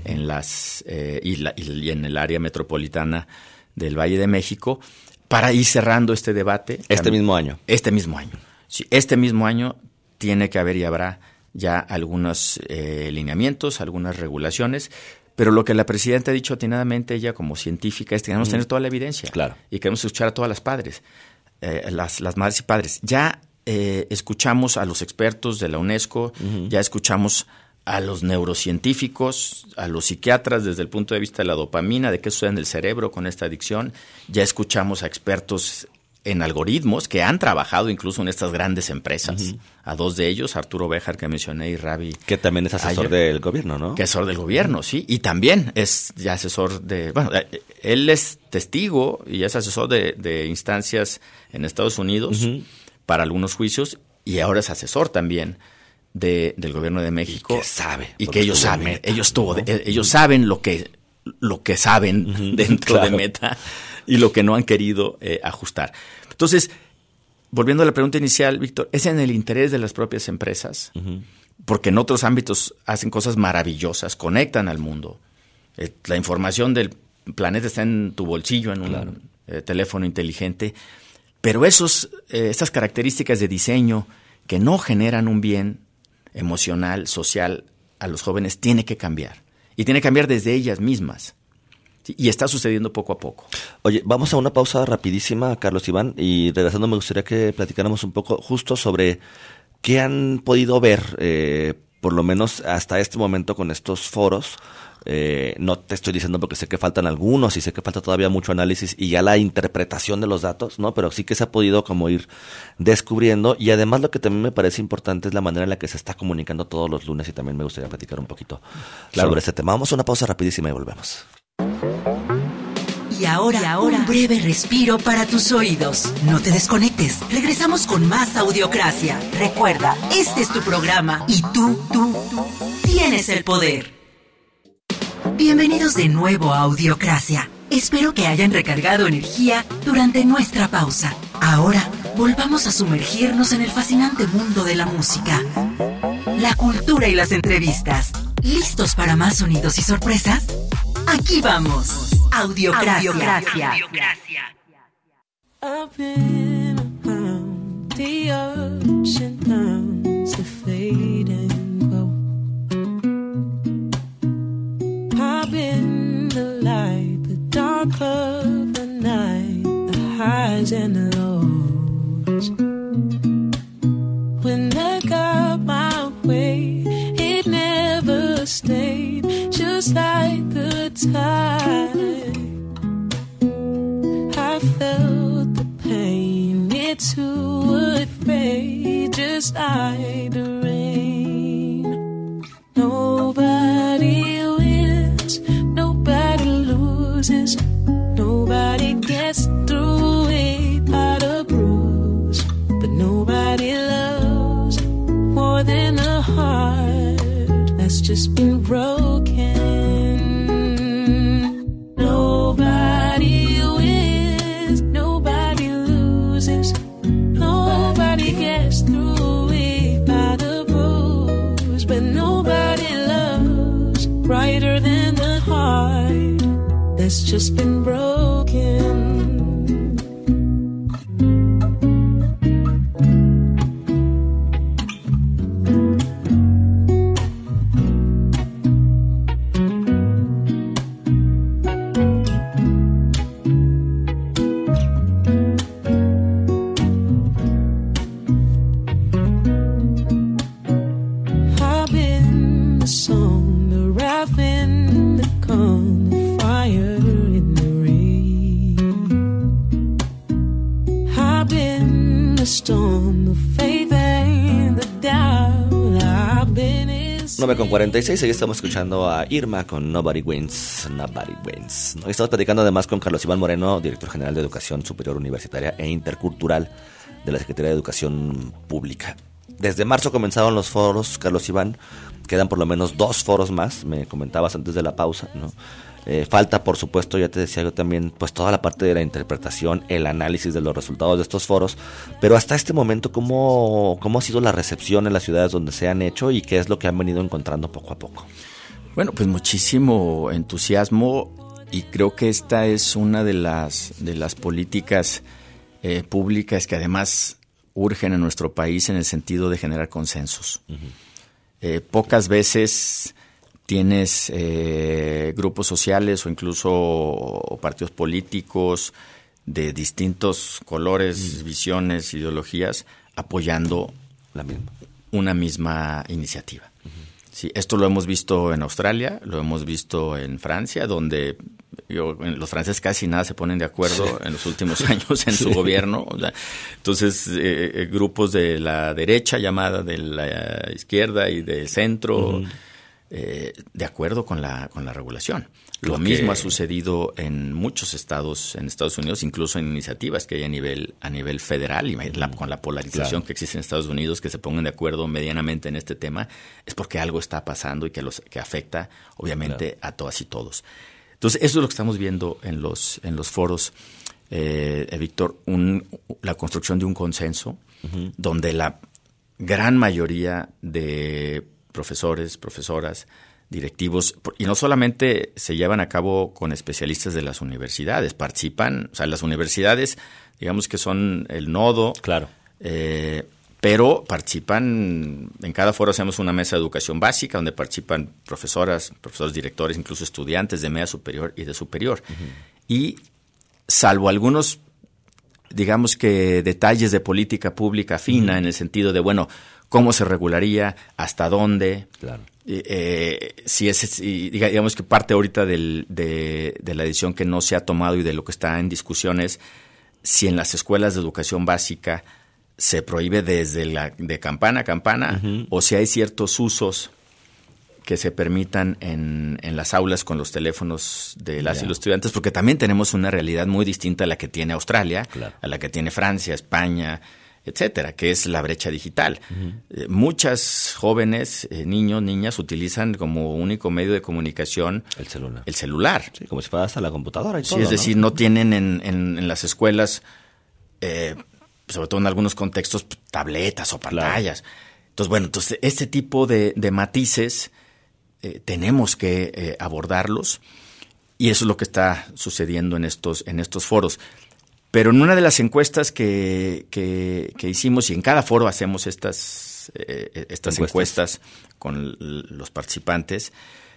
G: y en el área metropolitana del Valle de México, para ir cerrando este debate.
B: Este mismo año.
G: Sí, este mismo año tiene que haber y habrá ya algunos lineamientos, algunas regulaciones, pero lo que la presidenta ha dicho atinadamente, ella como científica, es que queremos tener toda la evidencia.
B: Claro.
G: Y queremos escuchar a todas las padres, las madres y padres. Ya escuchamos a los expertos de la UNESCO, ya escuchamos a los neurocientíficos, a los psiquiatras desde el punto de vista de la dopamina, de qué sucede en el cerebro con esta adicción. Ya escuchamos a expertos en algoritmos que han trabajado incluso en estas grandes empresas. A 2 de ellos, Arturo Béjar, que mencioné, y Ravi.
B: Que también es asesor del gobierno, ¿no?
G: Que es asesor del gobierno, sí. Y también es ya asesor de... Bueno, él es testigo y es asesor de instancias en Estados Unidos para algunos juicios, y ahora es asesor también del gobierno de México.
B: Y que
G: ellos saben. Ellos saben lo que saben dentro de Meta y lo que no han querido ajustar. Entonces, volviendo a la pregunta inicial, Víctor, es en el interés de las propias empresas, porque en otros ámbitos hacen cosas maravillosas, conectan al mundo. La información del planeta está en tu bolsillo, en un teléfono inteligente, pero estas características de diseño que no generan un bien emocional, social a los jóvenes, tiene que cambiar. Y tiene que cambiar desde ellas mismas. ¿Sí? Y está sucediendo poco a poco.
B: Oye, vamos a una pausa rapidísima, Carlos Iván, y regresando me gustaría que platicáramos un poco justo sobre qué han podido ver, por lo menos hasta este momento con estos foros. No te estoy diciendo porque sé que faltan algunos y sé que falta todavía mucho análisis y ya la interpretación de los datos, ¿no? Pero sí que se ha podido como ir descubriendo, y además lo que también me parece importante es la manera en la que se está comunicando todos los lunes, y también me gustaría platicar un poquito sobre este tema. Vamos a una pausa rapidísima y volvemos.
A: Y ahora, un breve respiro para tus oídos. No te desconectes. Regresamos con más Audiocracia. Recuerda, este es tu programa y tú tienes el poder. Bienvenidos de nuevo a Audiocracia. Espero que hayan recargado energía durante nuestra pausa. Ahora, volvamos a sumergirnos en el fascinante mundo de la música, la cultura y las entrevistas. ¿Listos para más sonidos y sorpresas? Aquí vamos. Audiocracia.
C: I've been around the ocean times, the fade and glow. I've been the light, the dark of the night, the highs and the lows. When I got my way, it never stayed, just like the tide. I felt the pain, it too would fade, just like the rain. Nobody wins, nobody loses, nobody gets through without a bruise. But nobody loves more than a heart that's just been broken. Nobody wins, nobody loses, nobody gets through without a bruise. But nobody loves brighter than the heart that's just been broken. I've been the song, the wrath and the calm, the fire in the rain. I've been the storm, the faith and the doubt. I've been
B: 9:46, ahí estamos escuchando a Irma con Nobody Wins, Nobody Wins. ¿No? Estamos platicando además con Carlos Iván Moreno, director general de Educación Superior Universitaria e Intercultural de la Secretaría de Educación Pública. Desde marzo comenzaron los foros, Carlos Iván, quedan por lo menos 2 foros más, me comentabas antes de la pausa, ¿no? Falta, por supuesto, ya te decía yo también, pues toda la parte de la interpretación, el análisis de los resultados de estos foros, pero hasta este momento, ¿cómo ha sido la recepción en las ciudades donde se han hecho y qué es lo que han venido encontrando poco a poco?
G: Bueno, pues muchísimo entusiasmo, y creo que esta es una de las políticas públicas que además urgen en nuestro país en el sentido de generar consensos. Uh-huh. Pocas veces tienes grupos sociales o incluso partidos políticos de distintos colores, visiones, ideologías, apoyando una misma iniciativa. Uh-huh. Sí, esto lo hemos visto en Australia, lo hemos visto en Francia, donde los franceses casi nada se ponen de acuerdo en los últimos años en su gobierno. O sea, entonces, grupos de la derecha llamada, de la izquierda y del centro, de acuerdo con la regulación. Lo mismo ha sucedido en muchos estados en Estados Unidos, incluso en iniciativas que hay a nivel federal, y con la polarización que existe en Estados Unidos, que se pongan de acuerdo medianamente en este tema, es porque algo está pasando y que afecta obviamente a todas y todos. Entonces, eso es lo que estamos viendo en los foros, Víctor, la construcción de un consenso, uh-huh, donde la gran mayoría de profesores, profesoras, directivos, y no solamente se llevan a cabo con especialistas de las universidades, participan, o sea, las universidades, digamos que son el nodo,
B: claro,
G: pero participan, en cada foro hacemos una mesa de educación básica donde participan profesores, directores, incluso estudiantes de media superior y de superior. Y salvo algunos, digamos que detalles de política pública fina, en el sentido de, bueno, cómo se regularía, hasta dónde.
B: Claro.
G: Digamos que parte ahorita de la decisión que no se ha tomado y de lo que está en discusión es si en las escuelas de educación básica se prohíbe desde de campana a campana, o si hay ciertos usos que se permitan en las aulas con los teléfonos de las y los estudiantes, porque también tenemos una realidad muy distinta a la que tiene Australia, a la que tiene Francia, España, etcétera, que es la brecha digital. Muchas jóvenes, niños, niñas, utilizan como único medio de comunicación el celular.
B: Sí, como si fuera hasta la computadora y todo,
G: es decir, no tienen en las escuelas, sobre todo en algunos contextos, tabletas o pantallas. Claro. Entonces, este tipo de matices tenemos que abordarlos, y eso es lo que está sucediendo en estos foros. Pero en una de las encuestas que hicimos, y en cada foro hacemos estas encuestas con los participantes,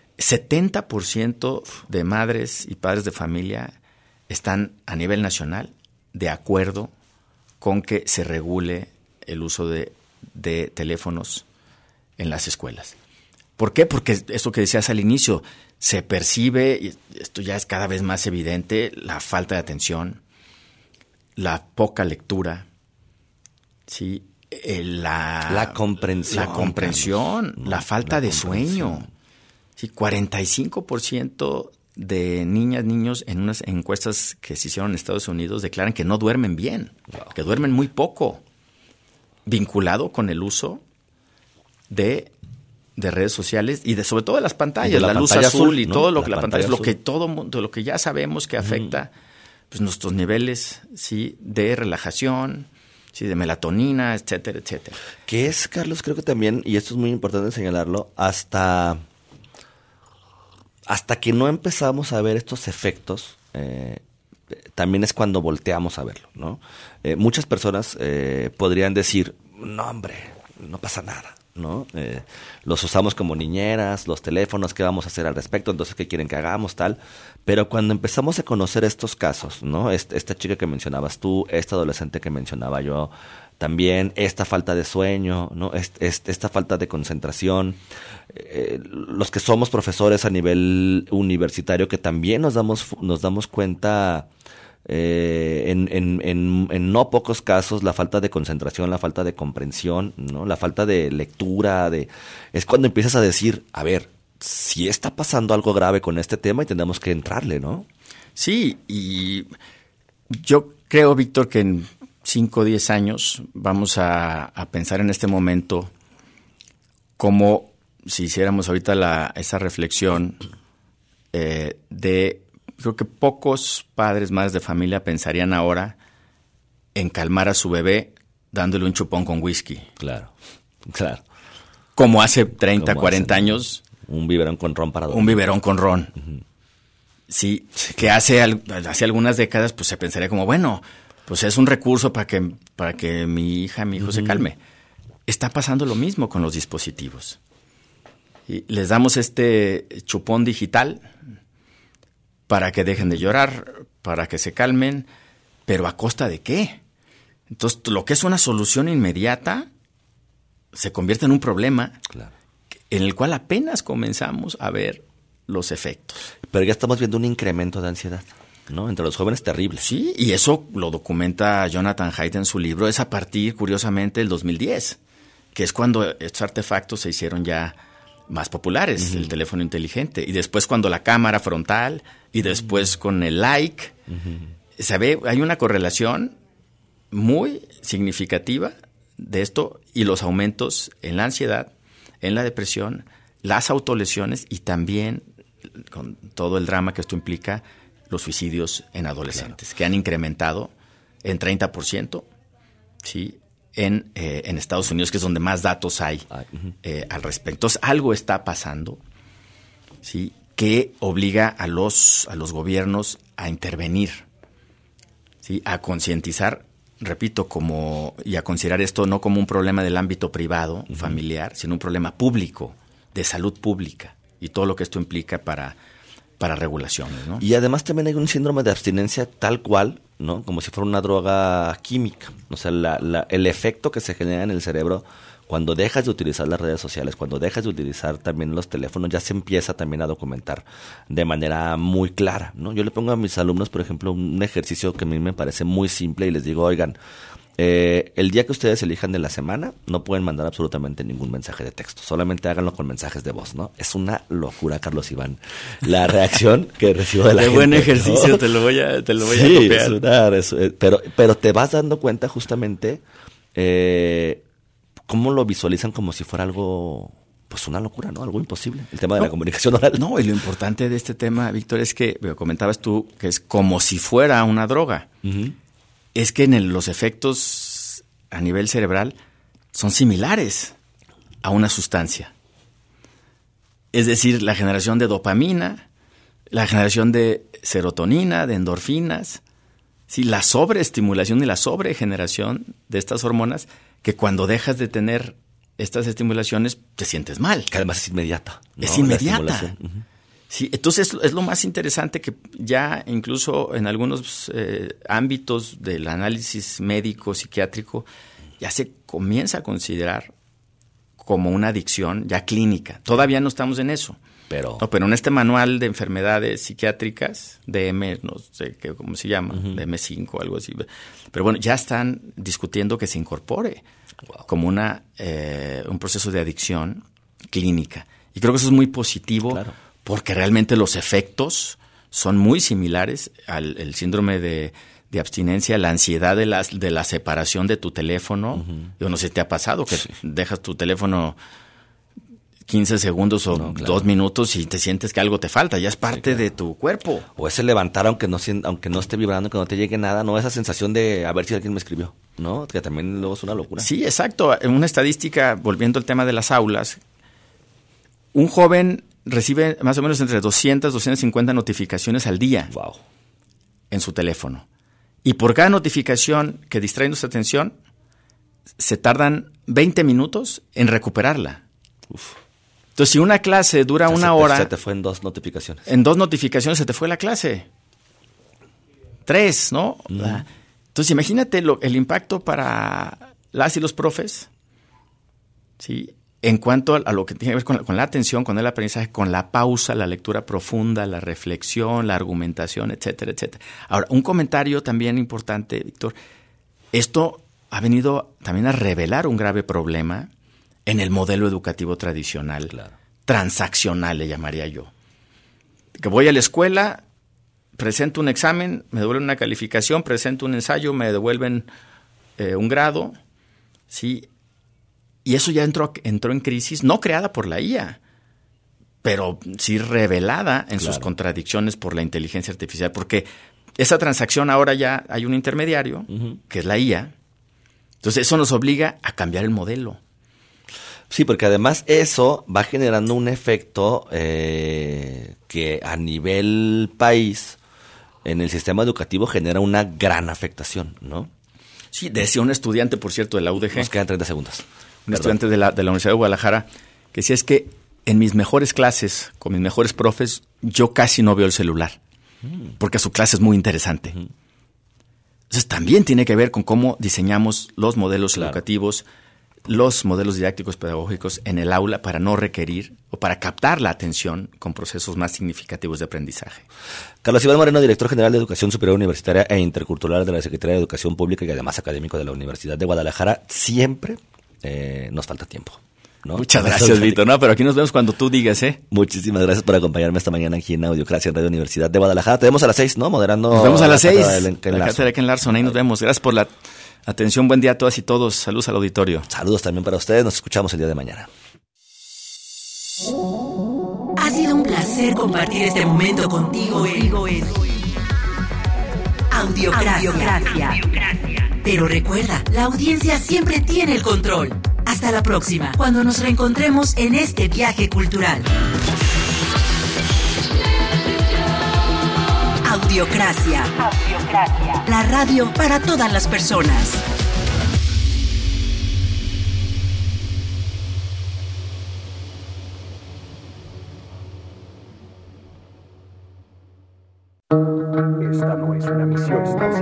G: 70% de madres y padres de familia están a nivel nacional de acuerdo con que se regule el uso de teléfonos en las escuelas. ¿Por qué? Porque eso que decías al inicio, se percibe, y esto ya es cada vez más evidente, la falta de atención, la poca lectura, ¿sí?
B: La comprensión.
G: La falta de sueño. Sí, 45% de niñas, niños en unas encuestas que se hicieron en Estados Unidos declaran que no duermen bien, que duermen muy poco, vinculado con el uso de redes sociales y sobre todo de las pantallas, la luz azul y todo lo que la pantalla, lo que ya sabemos que afecta pues nuestros niveles, sí, de relajación, sí, de melatonina, etcétera, etcétera.
B: Que es, Carlos, creo que también, y esto es muy importante señalarlo, hasta que no empezamos a ver estos efectos, también es cuando volteamos a verlo, ¿no? Muchas personas podrían decir, no, hombre, no pasa nada, ¿no? Los usamos como niñeras, los teléfonos, ¿qué vamos a hacer al respecto? Entonces, ¿qué quieren que hagamos? Tal. Pero cuando empezamos a conocer estos casos, ¿no? Esta chica que mencionabas tú, esta adolescente que mencionaba yo, también esta falta de sueño, ¿no? Esta falta de concentración, los que somos profesores a nivel universitario, que también nos damos cuenta en no pocos casos, la falta de concentración, la falta de comprensión, ¿no? La falta de lectura, es cuando empiezas a decir, a ver, si está pasando algo grave con este tema y tenemos que entrarle, ¿no?
G: Sí, y yo creo, Víctor, que en 5 o 10 años vamos a pensar en este momento como si hiciéramos ahorita esa reflexión creo que pocos padres, madres de familia pensarían ahora en calmar a su bebé dándole un chupón con whisky.
B: Claro.
G: Como hace 30, 40 años.
B: Un biberón con ron para dormir.
G: Un biberón con ron. Uh-huh. Sí, que hace algunas décadas pues se pensaría como, bueno, pues es un recurso para que mi hija, mi hijo se calme. Está pasando lo mismo con los dispositivos. Y les damos este chupón digital para que dejen de llorar, para que se calmen, pero ¿a costa de qué? Entonces, lo que es una solución inmediata se convierte en un problema en el cual apenas comenzamos a ver los efectos.
B: Pero ya estamos viendo un incremento de ansiedad, ¿no? Entre los jóvenes terrible.
G: Sí, y eso lo documenta Jonathan Haidt en su libro, es a partir, curiosamente, del 2010, que es cuando estos artefactos se hicieron ya más populares, el teléfono inteligente, y después cuando la cámara frontal, y después con el like, hay una correlación muy significativa de esto y los aumentos en la ansiedad, en la depresión, las autolesiones y también con todo el drama que esto implica, los suicidios en adolescentes, que han incrementado en 30%, ¿sí? En Estados Unidos, que es donde más datos hay al respecto. Entonces, algo está pasando, ¿sí? Que obliga a los gobiernos a intervenir, ¿sí? A concientizar repito, y a considerar esto no como un problema del ámbito privado, familiar, sino un problema público, de salud pública, y todo lo que esto implica para regulaciones, ¿no?
B: Y además también hay un síndrome de abstinencia tal cual, ¿no? Como si fuera una droga química. O sea, el efecto que se genera en el cerebro cuando dejas de utilizar las redes sociales, cuando dejas de utilizar también los teléfonos, ya se empieza también a documentar de manera muy clara, ¿no? Yo le pongo a mis alumnos, por ejemplo, un ejercicio que a mí me parece muy simple y les digo, oigan, el día que ustedes elijan de la semana, no pueden mandar absolutamente ningún mensaje de texto, solamente háganlo con mensajes de voz, ¿no? Es una locura, Carlos Iván, la reacción que recibo de la gente.
G: Qué buen ejercicio, ¿no? te lo voy a copiar.
B: Pero te vas dando cuenta justamente cómo lo visualizan como si fuera algo, pues una locura, ¿no? Algo imposible, el tema de la comunicación oral.
G: No, y lo importante de este tema, Víctor, es que, comentabas tú, que es como si fuera una droga. Uh-huh. Es que los efectos a nivel cerebral son similares a una sustancia. Es decir, la generación de dopamina, la generación de serotonina, de endorfinas, ¿sí? La sobreestimulación y la sobregeneración de estas hormonas que cuando dejas de tener estas estimulaciones te sientes mal.
B: Que además es inmediata, ¿no?
G: Es inmediata. Uh-huh. Sí, entonces es lo más interesante que ya incluso en algunos ámbitos del análisis médico, psiquiátrico, ya se comienza a considerar como una adicción ya clínica. Todavía no estamos en eso. Pero en este manual de enfermedades psiquiátricas, DM, no sé cómo se llama, uh-huh. DM5 o algo así. Pero bueno, ya están discutiendo que se incorpore como un proceso de adicción clínica. Y creo que eso es muy positivo. Claro. Porque realmente los efectos son muy similares al síndrome de abstinencia, la ansiedad de la separación de tu teléfono. Uh-huh. Yo no sé si te ha pasado que dejas tu teléfono 15 segundos o 2 minutos y te sientes que algo te falta, ya es parte de tu cuerpo.
B: O ese levantar aunque no esté vibrando, que no te llegue nada, ¿no? Esa sensación de a ver si alguien me escribió, ¿no? Que también luego es una locura.
G: Sí, exacto. En una estadística, volviendo al tema de las aulas, un joven recibe más o menos entre 200, 250 notificaciones al día.
B: Wow.
G: En su teléfono. Y por cada notificación que distrae nuestra atención, se tardan 20 minutos en recuperarla. Uf. Entonces, si una clase dura una hora...
B: Se te fue en 2 notificaciones.
G: En 2 notificaciones se te fue la clase. 3, ¿no? Mm. Entonces, imagínate el impacto para las y los profes, ¿sí? En cuanto a lo que tiene que ver con la atención, con el aprendizaje, con la pausa, la lectura profunda, la reflexión, la argumentación, etcétera, etcétera. Ahora, un comentario también importante, Víctor. Esto ha venido también a revelar un grave problema en el modelo educativo tradicional, claro. Transaccional le llamaría yo. Que voy a la escuela, presento un examen, me devuelven una calificación, presento un ensayo, me devuelven un grado, ¿sí? Y eso ya entró en crisis, no creada por la IA, pero sí revelada en sus contradicciones por la inteligencia artificial, porque esa transacción ahora ya hay un intermediario, uh-huh. que es la IA. Entonces eso nos obliga a cambiar el modelo.
B: Sí, porque además eso va generando un efecto que a nivel país, en el sistema educativo, genera una gran afectación, ¿no?
G: Sí, decía un estudiante, por cierto, de la UDG.
B: Nos quedan 30 segundos.
G: Un estudiante de la Universidad de Guadalajara, que decía es que en mis mejores clases, con mis mejores profes, yo casi no veo el celular, porque su clase es muy interesante. Entonces también tiene que ver con cómo diseñamos los modelos educativos, los modelos didácticos pedagógicos en el aula para no requerir o para captar la atención con procesos más significativos de aprendizaje.
B: Carlos Iván Moreno, director general de Educación Superior Universitaria e Intercultural de la Secretaría de Educación Pública y además académico de la Universidad de Guadalajara. Siempre nos falta tiempo, ¿no?
G: Muchas gracias, Víctor. No, pero aquí nos vemos cuando tú digas, ¿eh?
B: Muchísimas gracias por acompañarme esta mañana aquí en Audiocracia en Radio Universidad de Guadalajara. Te vemos a las 6, ¿no? Moderando.
G: Nos vemos a las 6. La cátedra de Ken Larson. Ahí nos vemos. Gracias por la atención. Buen día a todas y todos. Saludos al auditorio.
B: Saludos también para ustedes. Nos escuchamos el día de mañana.
A: Ha sido un placer compartir este momento contigo en Audiocracia. Pero recuerda, la audiencia siempre tiene el control. Hasta la próxima, cuando nos reencontremos en este viaje cultural. Audiocracia. La radio para todas las personas.
H: Esta no es una misión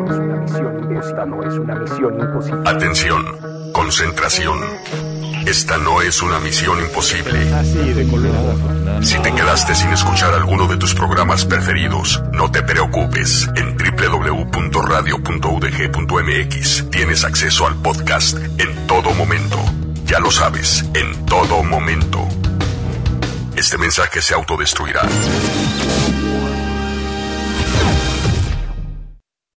H: imposible.
I: Atención, concentración. Esta no es una misión imposible. Si te quedaste sin escuchar alguno de tus programas preferidos, no te preocupes. En www.radio.udg.mx tienes acceso al podcast en todo momento. Ya lo sabes, en todo momento. Este mensaje se autodestruirá.